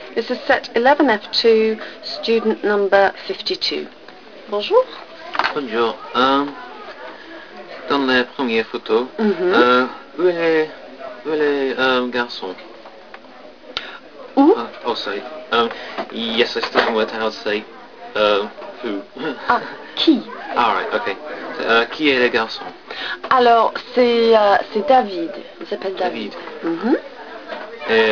This is set 11F2, student number 52. Bonjour. Bonjour. Dans la première photo, où est le garçon? Où? Oh, sorry. Yes, I still haven't worked out how to say who. Ah, qui? All right, okay. Qui est le garçon? Alors, c'est David. Il s'appelle David. Et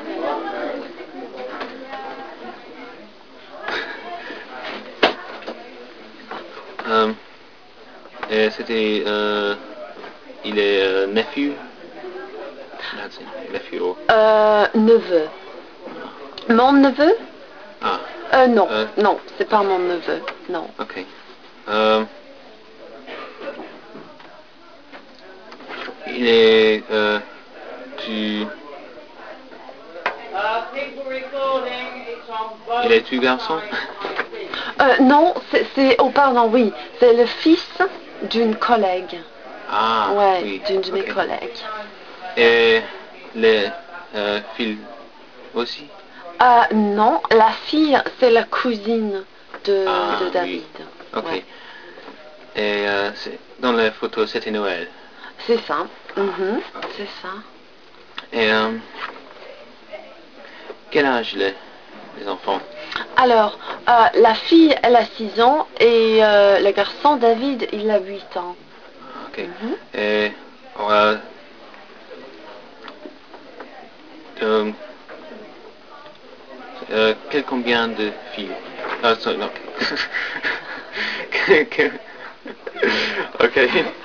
et c'était il est nephew. That's it, nephew. Neveu. Mon neveu? Ah. Non, non, c'est pas mon neveu, non. Okay. Il est il est tu garçon? Non, c'est oh pardon, oui, c'est le fils d'une collègue. Ah, Ouais, oui. d'une de mes collègues. Et les filles aussi? Non, la fille, c'est la cousine de David. Oui. Ok. Ouais. Et dans la photo, c'était Noël. C'est ça. C'est ça. Et quel âge les enfants? Alors, la fille, elle a 6 ans et le garçon, David, il a 8 ans. Ok. Et combien de filles? Sorry, non. Ok.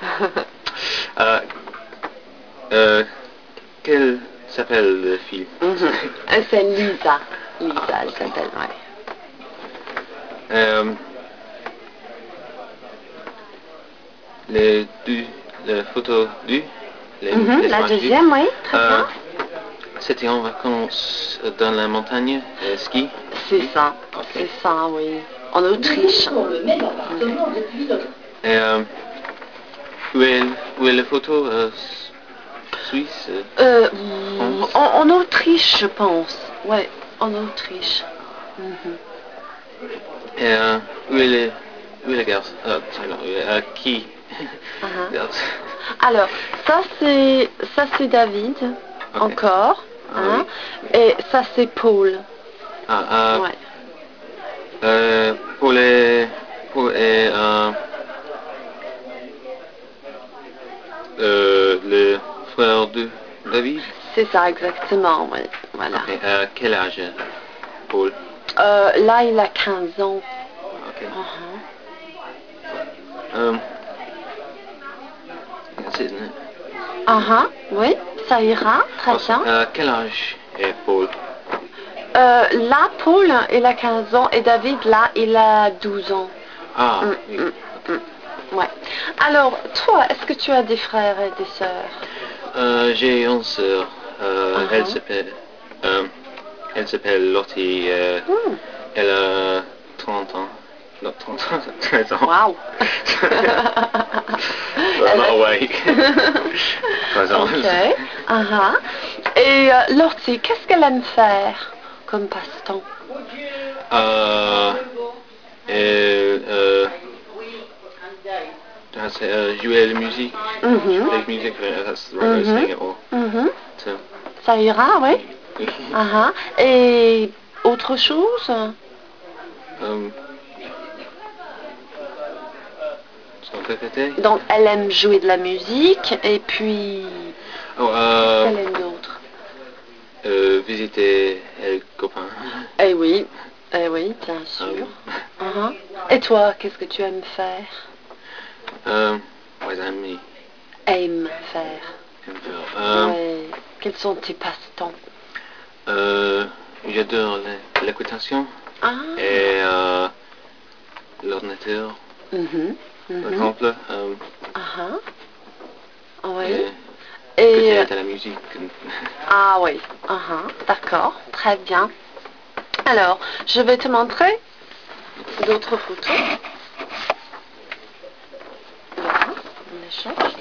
Quelle s'appelle la fille? C'est Lisa. Lisa, elle s'appelle, ouais. La photo du? La deuxième, oui, très bien. C'était en vacances dans la montagne, ski? C'est ça, c'est ça, oui. En Autriche. Et où est la photo? Suisse? En Autriche, je pense. Ouais, en Autriche. Et où est le garçon? Qui? Alors, ça c'est David, encore. Oui. Et ça c'est Paul. Ouais. Pour le frère de David? C'est ça, exactement, oui. Voilà. Okay. Quel âge, Paul? Là, il a 15 ans. Ok. That's it, isn't it? Oui, ça ira, très bien. Quel âge est Paul? Là, Paul, il a 15 ans et David, là, il a 12 ans. Ah, oui. Ouais. Alors, toi, est-ce que tu as des frères et des sœurs? J'ai une sœur. Elle s'appelle Lottie. Elle a 30 ans. Non, 30 ans, 13 ans. Wow. Not awake. 13 ans. Ok. Et Lottie, qu'est-ce qu'elle aime faire comme passe-temps? Jouer la musique. Play music, that's the right way of saying it all. So. Ça ira, oui. Et autre chose? Donc, elle aime jouer de la musique et puis... qu'est-ce qu'elle aime d'autre? Visiter les copains. Eh oui, bien sûr. Et toi, qu'est-ce que tu aimes faire? Mes amis. Aime faire. Ouais. Quels sont tes passe-temps? J'adore l'équitation et l'ordinateur. Par exemple. Oui. Et de la musique. Ah oui. D'accord, très bien. Alors, je vais te montrer d'autres photos. Voilà, on échange.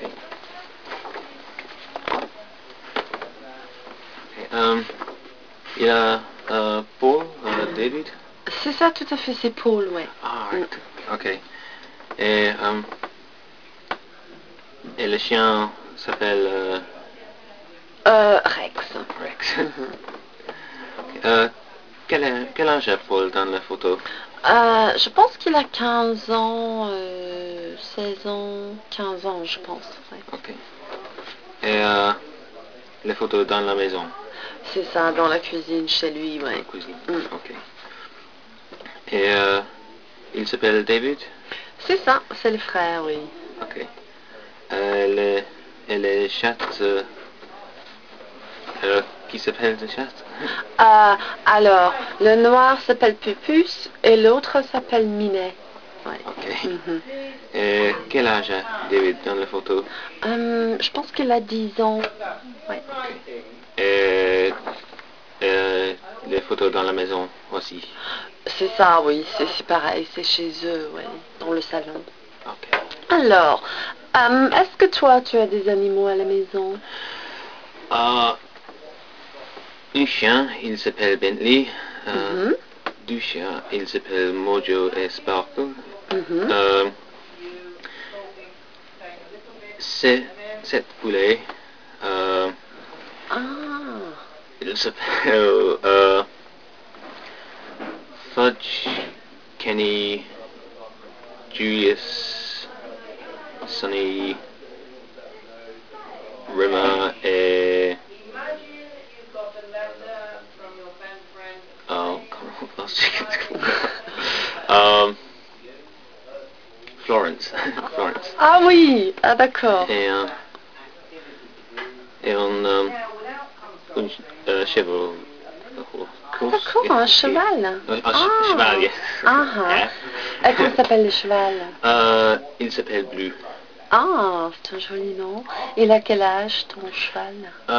Il y a Paul, David. C'est ça, tout à fait, c'est Paul, ouais. Ah, right. Ok. Et, et le chien s'appelle Rex. Rex. Mhm. Quel âge a Paul dans la photo? Je pense qu'il a 15 ans, 16 ans, 15 ans, je pense. Ouais. Ok. Et les photos dans la maison? C'est ça, dans la cuisine, chez lui, Dans ouais. la cuisine. Mm. Ok. Et il s'appelle David? C'est ça, c'est le frère, oui. Ok. Et les chats, qui s'appellent les chats? Alors, le noir s'appelle Pupus et l'autre s'appelle Minet. Ouais. Ok. Mhm. Et quel âge a David dans la photo? Je pense qu'il a 10 ans. Ouais. Et les photos dans la maison aussi? C'est ça, oui, c'est pareil, c'est chez eux, ouais, dans le salon. Ok. Alors, est-ce que toi, tu as des animaux à la maison? Un chien, il s'appelle Bentley. Mhm, Deux chiens, il s'appelle Mojo et Sparkle. mhm. Euh, sept poulets. Ah, Il s'appelle Fudge, Kenny, Julius, Sonny, Rimmer et... Oh, Florence. Florence. ah oui, ah d'accord. Et, un cheval. Ah d'accord, un cheval. Cheval, yes. Ah, ah. Et comment s'appelle le cheval? Il s'appelle Blue. Ah, c'est un joli nom. Il a quel âge, ton cheval?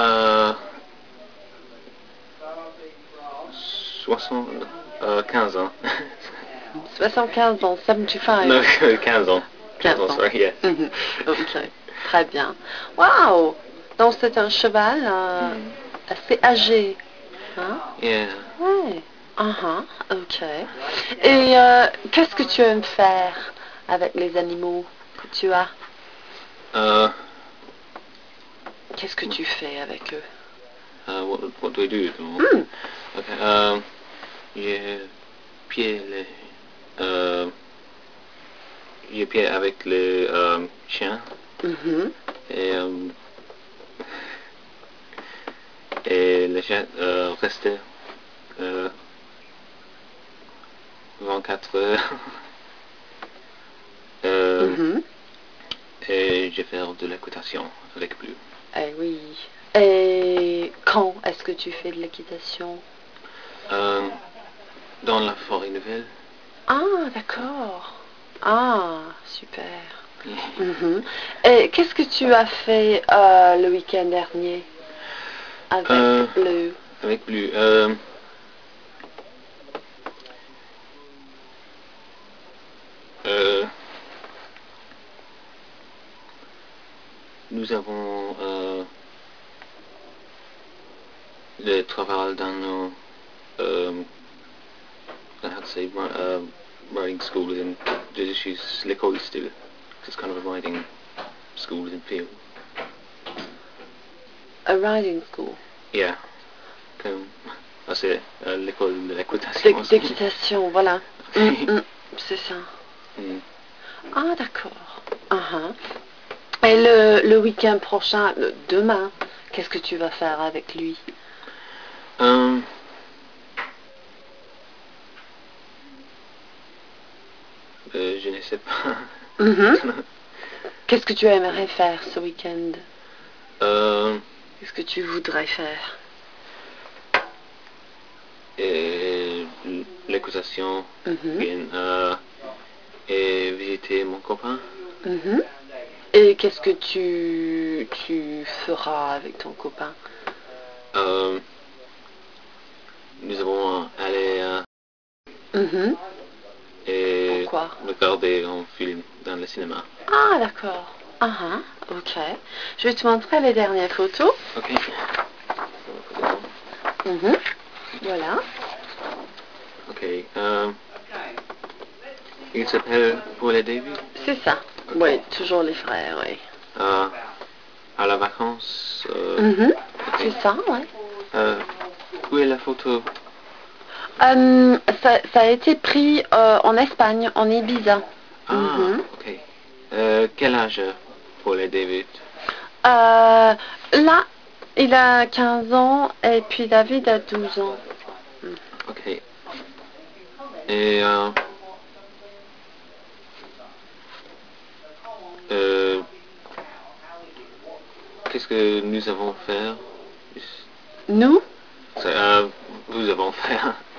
15 ans. 75 ans, 75. Non, 15 ans. 15 15 ans, ans. sorry, yeah. Mhm. Ok, très bien. Waouh! Donc c'est un cheval assez âgé. Hein? Yeah. Ouais. Ok. Et qu'est-ce que tu aimes faire avec les animaux que tu as? Qu'est-ce que tu fais avec eux? What do I do at the moment? Hmm. Okay, j'ai pied les, j'ai pied avec les chiens Mhm. et, et les chiens restaient 24 heures. Mhm. Et je fais de l'équitation avec Blue. Eh oui. Et quand est-ce que tu fais de l'équitation? Dans la forêt nouvelle. Ah, d'accord. Ah, super. Mhm. Et qu'est-ce que tu as fait le week-end dernier avec Blue? Avec Blue. Nous avons le travail dans nos I have to say writing school within she's l'école still. It's kind of a writing school within field. A riding school. Yeah. C'est l'école de l'équitation. D'équitation, voilà. C'est ça. Mm. Ah, d'accord. Et le week-end prochain, demain, qu'est-ce que tu vas faire avec lui? Je ne sais pas. Qu'est-ce que tu aimerais faire ce week-end? Euh, Qu'est-ce que tu voudrais faire? et l'équitation, bien, et visiter mon copain. Et qu'est-ce que tu feras avec ton copain? Nous avons allé et Pourquoi? regarder un film dans le cinéma. Ah, d'accord. Ok. Je vais te montrer les dernières photos. Ok. Mhm. Voilà. Ok. Il s'appelle Paul et David. C'est ça. Ok. Oui, toujours les frères, oui. À la vacance. Mhm. Ok. C'est ça, oui. Où est la photo? Ça a été pris en Espagne, en Ibiza. Ah, Mhm. ok. Quel âge Paul et David? Là, il a 15 ans et puis David a 12 ans. Ok. Et qu'est-ce que nous avons fait? Nous? Vous avons fait.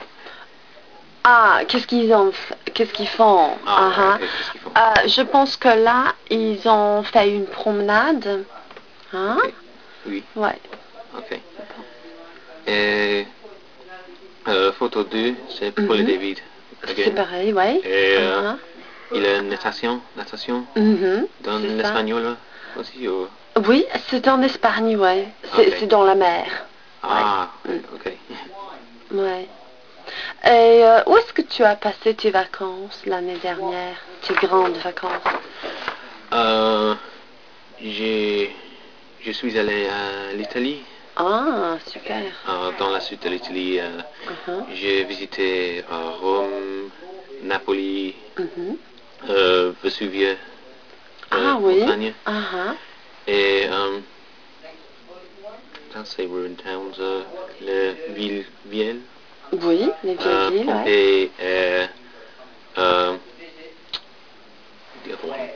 Ah, qu'est-ce qu'ils font? Ah, Ah, ouais, ah. ok, qu'est-ce qu'ils font? Je pense que là, ils ont fait une promenade. Hein? Ok. Oui. Ouais. Ok. Et photo 2, c'est Paul et Mhm. David. C'est Again. pareil, ouais. Et Ah, il a natation mhm. dans C'est ça. l'espagnol aussi ou... Oui, c'est en Espagne, ouais. Ok. C'est dans la mer. Ouais. Ah, Mm. ok. Ouais. Et où est-ce que tu as passé tes vacances l'année dernière? Tes grandes vacances? Euh, je suis allé à l'Italie. Ah, super. Dans la sud de l'Italie. Uh-huh. J'ai visité Rome, Napoli, Mhm. Vesuvie, Ah oui. montagne. Uh-huh. Et can't say ruined towns, les villes, Oui, les vieilles villes, ouais. Pompéi et the other one.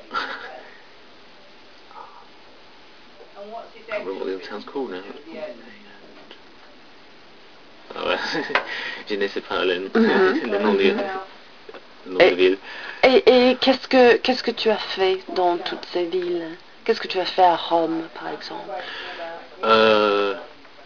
I can't remember what the other town's called now. Ah ouais. Je ne sais pas le, Mhm. le nom Mhm. le nom de ville. Et qu'est-ce que tu as fait dans toutes ces villes? Qu'est-ce que tu as fait à Rome, par exemple? Euh,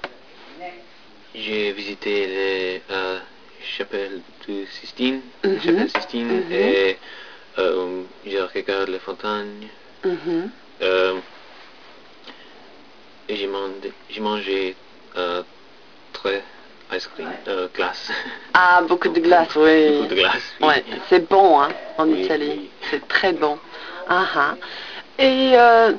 j'ai visité les chapelles de Sistine, les Mhm. chapelles Sistine, Mhm. et j'ai regardé les fontagnes. Mhm. Euh, et j'ai mangé très ice cream, glace. Ah, beaucoup de glace, Beaucoup oui. de glace, oui. Ouais, c'est bon, hein, en Oui, Italie. oui. C'est très bon. Ah, ah. Et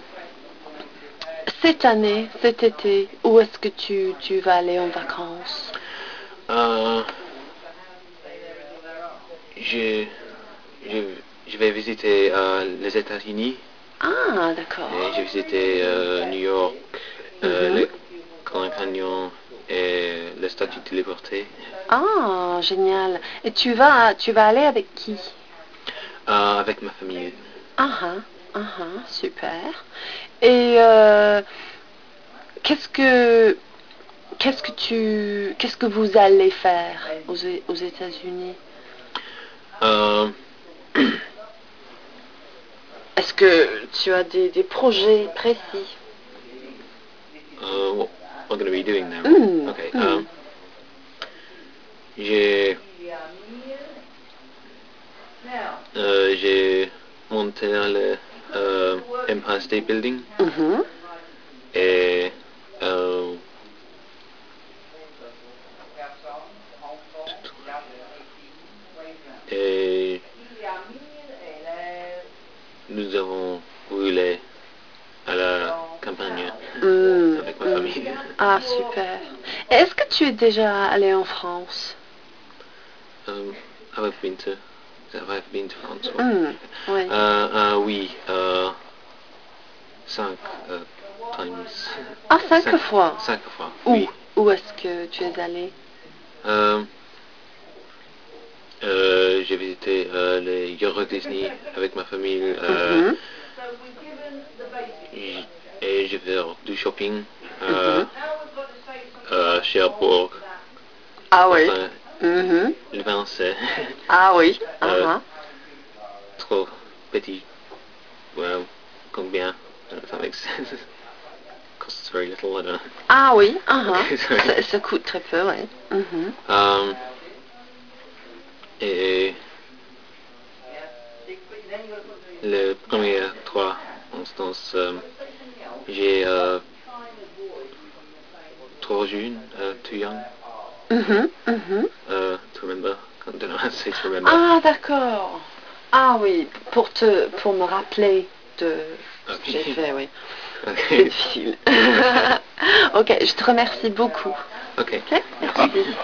cette année, cet été, où est-ce que tu vas aller en vacances? Euh, je, je, je vais visiter les États-Unis. Ah, d'accord. Et j'ai visité New York, Mhm. le Grand Canyon et le Statue de Liberté. Ah, génial. Et tu vas aller avec qui? Avec ma famille. Ah, ah, ah, ah, super. Et qu'est-ce que qu'est-ce que vous allez faire aux États-Unis? Euh, Est-ce que tu as des projets précis? what we're going to be doing now. Hmm, Okay. hmm. J'ai j'ai monté le Empire State Building Mhm. et euh, et nous avons roulé à la campagne Hmm, avec ma hmm. famille. Ah, super. Et est-ce que tu es déjà allé en France? Have I been to? Have I been to France? Hmm, oui. Oui, 5 times. Ah, 5 fois. 5 fois, Où? oui. Où est-ce que tu es allé? Euh, j'ai visité les Euro Disney avec ma famille Mhm, et j'ai fait du shopping mhm. à Cherbourg. Ah oui. Enfin, Mhm. le vin c'est Ah oui. Ah, euh, ah. trop petit. Well, combien? I don't know if that makes sense. Costs very little, I don't know. Ah oui. Ah, ah. Okay, sorry. Ça coûte très peu, oui. Mhm. Et les premières 3 instances, j'ai trop jeune, too young. Mhm, mhm. To remember. I don't know how to say to remember. Ah, d'accord. Ah oui, pour me rappeler de ce que j'ai fait, oui. C'est Okay. difficile. Ok, je te remercie beaucoup. Okay. Ok, merci.